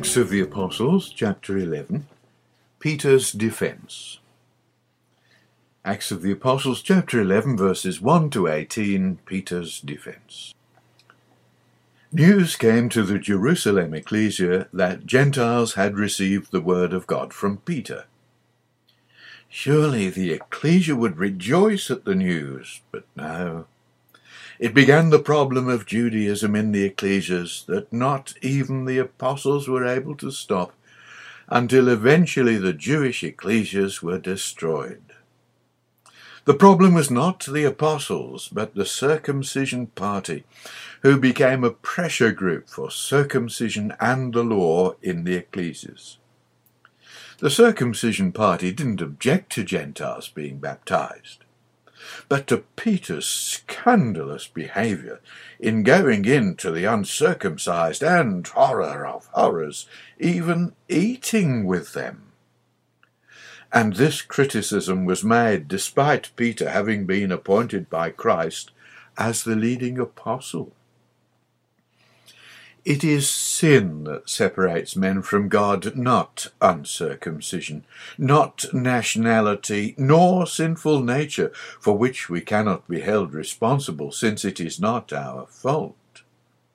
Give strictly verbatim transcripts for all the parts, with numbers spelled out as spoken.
Acts of the Apostles, chapter eleven, Peter's defence. Acts of the Apostles, chapter eleven, verses one to eighteen, Peter's defence. News came to the Jerusalem ecclesia that Gentiles had received the word of God from Peter. Surely the ecclesia would rejoice at the news, but no. It began the problem of Judaism in the ecclesias that not even the apostles were able to stop, until eventually the Jewish ecclesias were destroyed. The problem was not the apostles, but the circumcision party, who became a pressure group for circumcision and the law in the ecclesias. The circumcision party didn't object to Gentiles being baptized, but to Peter's scandalous behaviour in going into the uncircumcised and, horror of horrors, even eating with them. And this criticism was made despite Peter having been appointed by Christ as the leading apostle. It is sin that separates men from God, not uncircumcision, not nationality, nor sinful nature, for which we cannot be held responsible, since it is not our fault.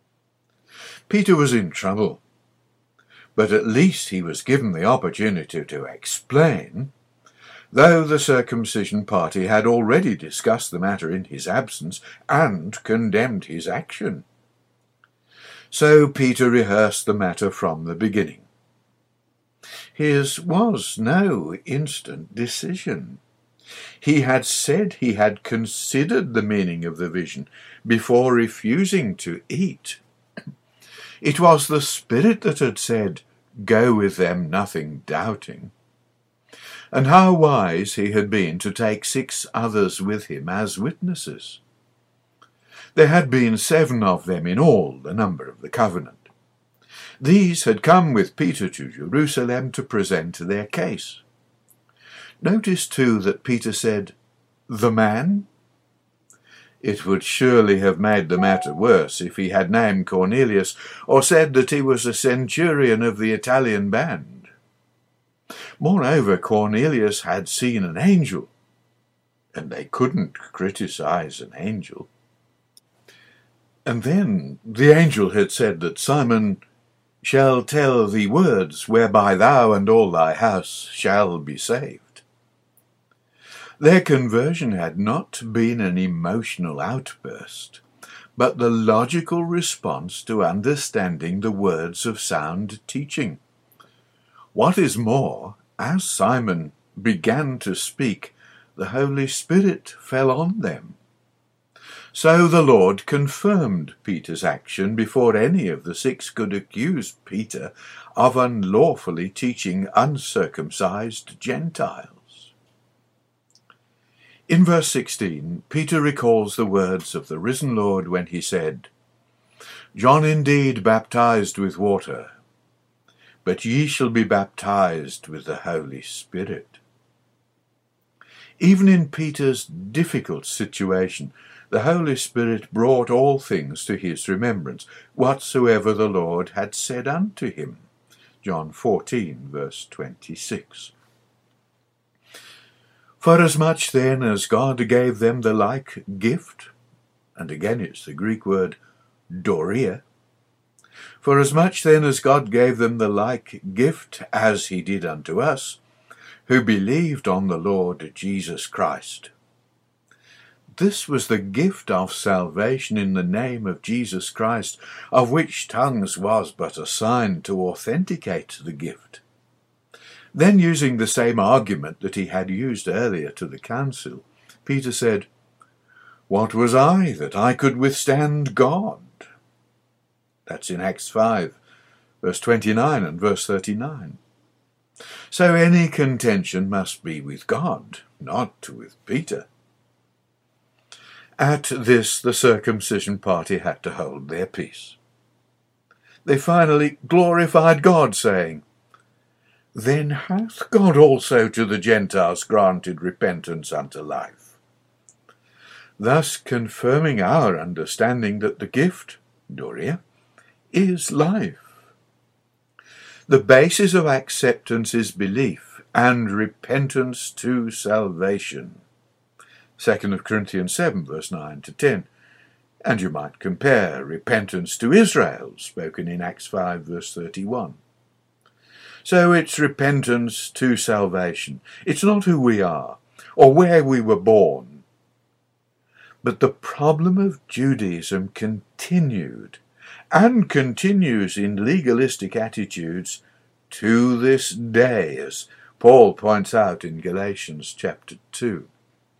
Peter was in trouble, but at least he was given the opportunity to explain, though the circumcision party had already discussed the matter in his absence and condemned his action. So Peter rehearsed the matter from the beginning. His was no instant decision. He had said he had considered the meaning of the vision before refusing to eat. It was the Spirit that had said, "Go with them, nothing doubting." And how wise he had been to take six others with him as witnesses. There had been seven of them in all, the number of the covenant. These had come with Peter to Jerusalem to present their case. Notice too that Peter said, "the man." It would surely have made the matter worse if he had named Cornelius or said that he was a centurion of the Italian band. Moreover, Cornelius had seen an angel, and they couldn't criticize an angel. And then the angel had said that Simon shall tell thee words whereby thou and all thy house shall be saved. Their conversion had not been an emotional outburst, but the logical response to understanding the words of sound teaching. What is more, as Simon began to speak, the Holy Spirit fell on them. So the Lord confirmed Peter's action before any of the six could accuse Peter of unlawfully teaching uncircumcised Gentiles. In verse sixteen, Peter recalls the words of the risen Lord when he said, "John indeed baptized with water, but ye shall be baptized with the Holy Spirit." Even in Peter's difficult situation, the Holy Spirit brought all things to his remembrance, whatsoever the Lord had said unto him. John fourteen, verse twenty-six. Forasmuch then as God gave them the like gift, and again it's the Greek word doria, forasmuch then as God gave them the like gift as he did unto us, who believed on the Lord Jesus Christ. This was the gift of salvation in the name of Jesus Christ, of which tongues was but a sign to authenticate the gift. Then, using the same argument that he had used earlier to the council, Peter said, "What was I that I could withstand God?" That's in Acts five, verse twenty-nine and verse thirty-nine. So any contention must be with God, not with Peter. At this, the circumcision party had to hold their peace. They finally glorified God, saying, "Then hath God also to the Gentiles granted repentance unto life," thus confirming our understanding that the gift, doria, is life. The basis of acceptance is belief and repentance to salvation. Second Corinthians seven, verse nine to ten. And you might compare repentance to Israel, spoken in Acts five, verse thirty-one. So it's repentance to salvation. It's not who we are or where we were born. But the problem of Judaism continued and continues in legalistic attitudes to this day, as Paul points out in Galatians chapter two.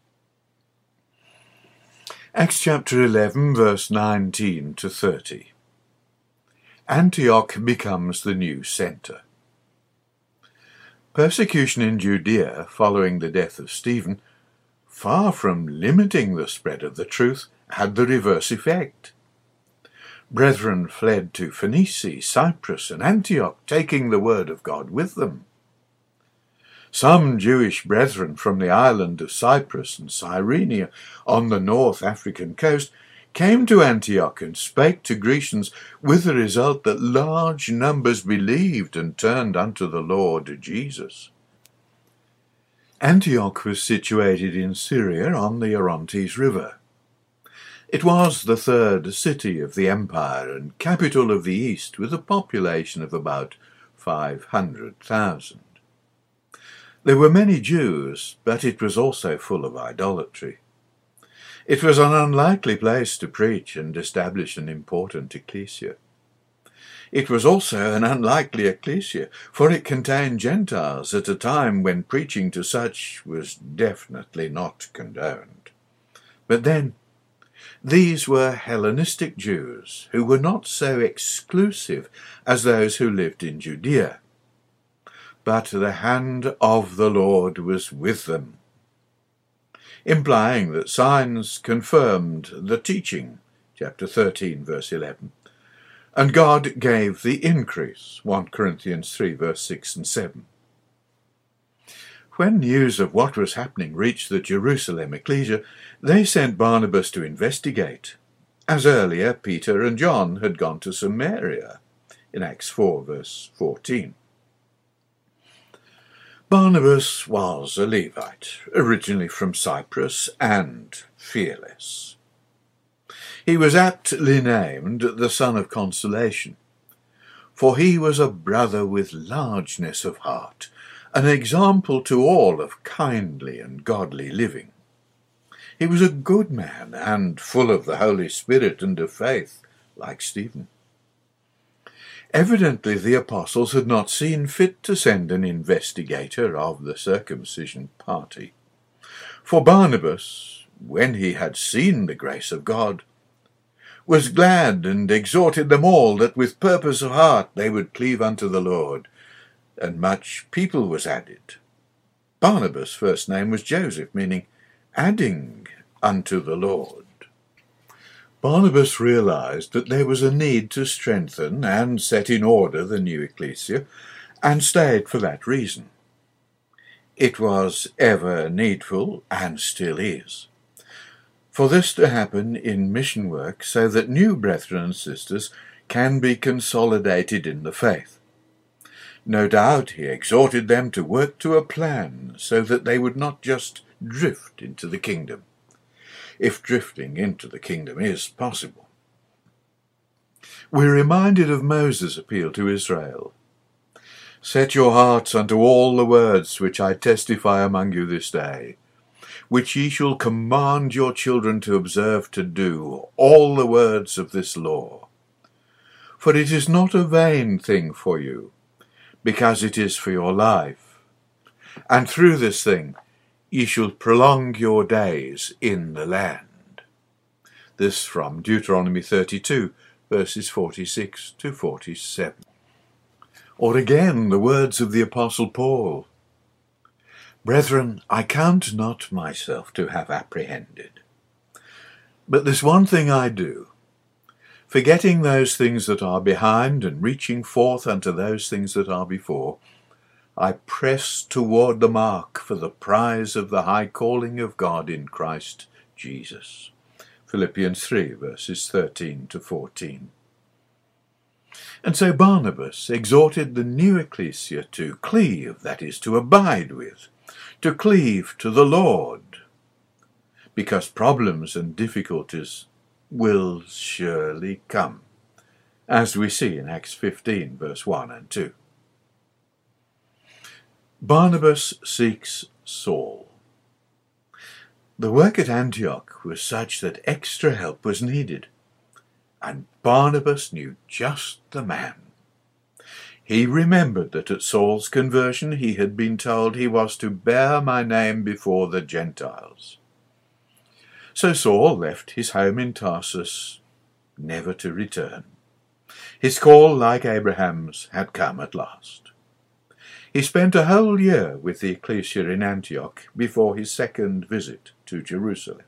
Acts chapter eleven, verse nineteen to thirty. Antioch becomes the new centre. Persecution in Judea following the death of Stephen, far from limiting the spread of the truth, had the reverse effect. Brethren fled to Phoenicia, Cyprus, and Antioch, taking the word of God with them. Some Jewish brethren from the island of Cyprus and Cyrene on the North African coast came to Antioch and spake to Grecians, with the result that large numbers believed and turned unto the Lord Jesus. Antioch was situated in Syria on the Orontes River. It was the third city of the empire and capital of the East, with a population of about five hundred thousand. There were many Jews, but it was also full of idolatry. It was an unlikely place to preach and establish an important ecclesia. It was also an unlikely ecclesia, for it contained Gentiles at a time when preaching to such was definitely not condoned. But then, these were Hellenistic Jews, who were not so exclusive as those who lived in Judea. But the hand of the Lord was with them, implying that signs confirmed the teaching, chapter thirteen, verse eleven, and God gave the increase, First Corinthians three, verse six and seven. When news of what was happening reached the Jerusalem ecclesia, they sent Barnabas to investigate, as earlier Peter and John had gone to Samaria, in Acts four, verse fourteen. Barnabas was a Levite, originally from Cyprus, and fearless. He was aptly named the son of consolation, for he was a brother with largeness of heart, an example to all of kindly and godly living. He was a good man and full of the Holy Spirit and of faith, like Stephen. Evidently the apostles had not seen fit to send an investigator of the circumcision party. For Barnabas, when he had seen the grace of God, was glad and exhorted them all that with purpose of heart they would cleave unto the Lord, and much people was added. Barnabas' first name was Joseph, meaning adding unto the Lord. Barnabas realized that there was a need to strengthen and set in order the new ecclesia, and stayed for that reason. It was ever needful, and still is, for this to happen in mission work so that new brethren and sisters can be consolidated in the faith. No doubt he exhorted them to work to a plan so that they would not just drift into the kingdom, if drifting into the kingdom is possible. We're reminded of Moses' appeal to Israel. Set your hearts unto all the words which I testify among you this day, which ye shall command your children to observe to do, all the words of this law. For it is not a vain thing for you, because it is for your life. And through this thing ye shall prolong your days in the land. This from Deuteronomy thirty-two, verses forty-six to forty-seven. Or again, the words of the Apostle Paul. Brethren, I count not myself to have apprehended. But this one thing I do, forgetting those things that are behind, and reaching forth unto those things that are before, I press toward the mark for the prize of the high calling of God in Christ Jesus. Philippians three, verses thirteen to fourteen. And so Barnabas exhorted the new ecclesia to cleave, that is, to abide with, to cleave to the Lord, because problems and difficulties will surely come, as we see in Acts fifteen, verse one and two. Barnabas seeks Saul. The work at Antioch was such that extra help was needed, and Barnabas knew just the man. He remembered that at Saul's conversion he had been told he was to bear my name before the Gentiles. So Saul left his home in Tarsus, never to return. His call, like Abraham's, had come at last. He spent a whole year with the ecclesia in Antioch before his second visit to Jerusalem.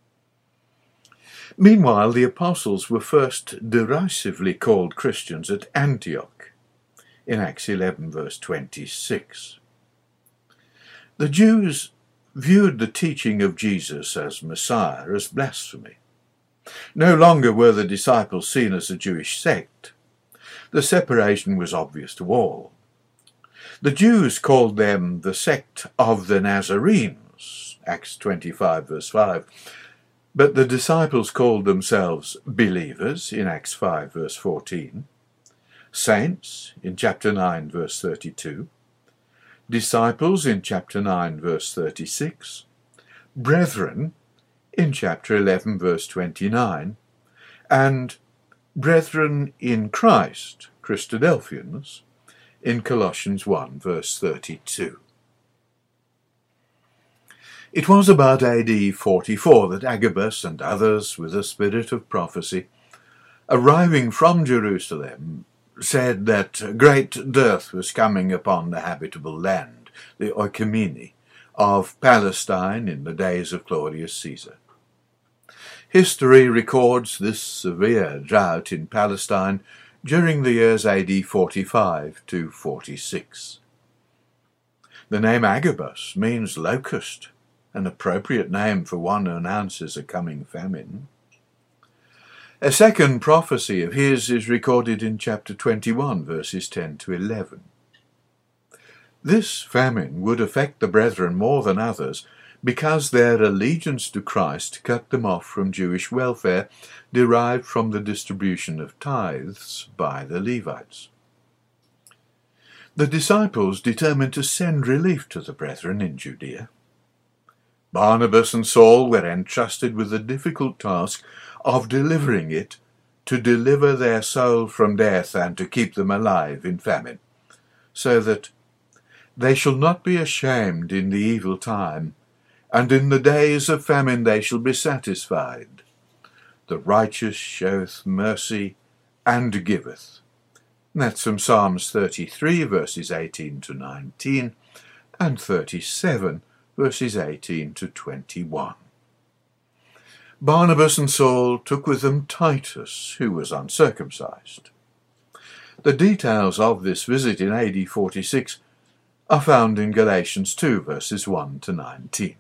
Meanwhile, the apostles were first derisively called Christians at Antioch, in Acts eleven, verse twenty-six. The Jews viewed the teaching of Jesus as Messiah as blasphemy. No longer were the disciples seen as a Jewish sect. The separation was obvious to all. The Jews called them the sect of the Nazarenes, Acts twenty-five, verse five, but the disciples called themselves believers in Acts five, verse fourteen, saints in chapter nine, verse thirty-two, disciples in chapter nine, verse thirty-six, brethren in chapter eleven, verse twenty-nine, and brethren in Christ, Christadelphians, in Colossians one, verse thirty-two. It was about A D forty-four that Agabus and others with a spirit of prophecy, arriving from Jerusalem, said that great dearth was coming upon the habitable land, the oikumene, of Palestine in the days of Claudius Caesar. History records this severe drought in Palestine during the years A D forty-five to forty-six. The name Agabus means locust, an appropriate name for one who announces a coming famine. A second prophecy of his is recorded in chapter twenty-one, verses ten to eleven. This famine would affect the brethren more than others, because their allegiance to Christ cut them off from Jewish welfare derived from the distribution of tithes by the Levites. The disciples determined to send relief to the brethren in Judea. Barnabas and Saul were entrusted with the difficult task of delivering it, to deliver their soul from death and to keep them alive in famine, so that they shall not be ashamed in the evil time, and in the days of famine they shall be satisfied. The righteous showeth mercy and giveth. That's from Psalms thirty-three, verses eighteen to nineteen, and thirty-seven, verses eighteen to twenty-one. Barnabas and Saul took with them Titus, who was uncircumcised. The details of this visit in A D forty-six are found in Galatians two, verses one to nineteen.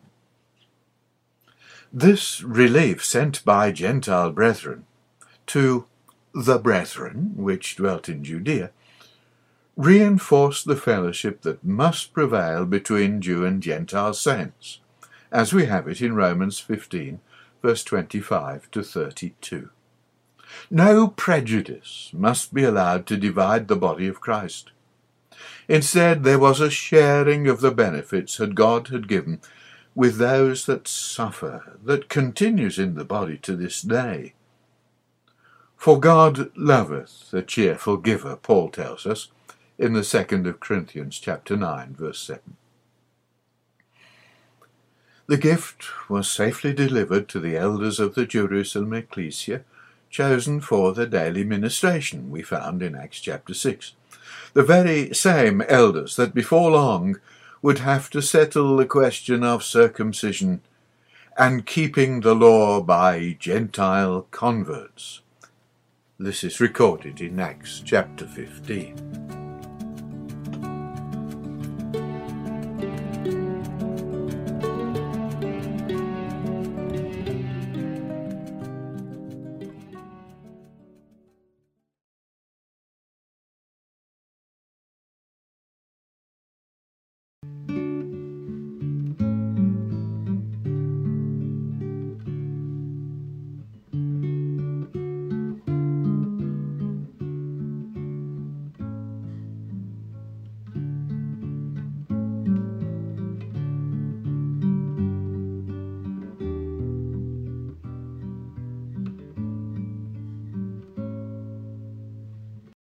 This relief sent by Gentile brethren to the brethren which dwelt in Judea reinforced the fellowship that must prevail between Jew and Gentile saints, as we have it in Romans fifteen, verse twenty-five to thirty-two. No prejudice must be allowed to divide the body of Christ. Instead, there was a sharing of the benefits that God had given with those that suffer, that continues in the body to this day. For God loveth a cheerful giver, Paul tells us in the second of Corinthians chapter nine, verse seven. The gift was safely delivered to the elders of the Jerusalem ecclesia, chosen for the daily ministration, we found in Acts chapter six. The very same elders that before long would have to settle the question of circumcision and keeping the law by Gentile converts. This is recorded in Acts chapter fifteen.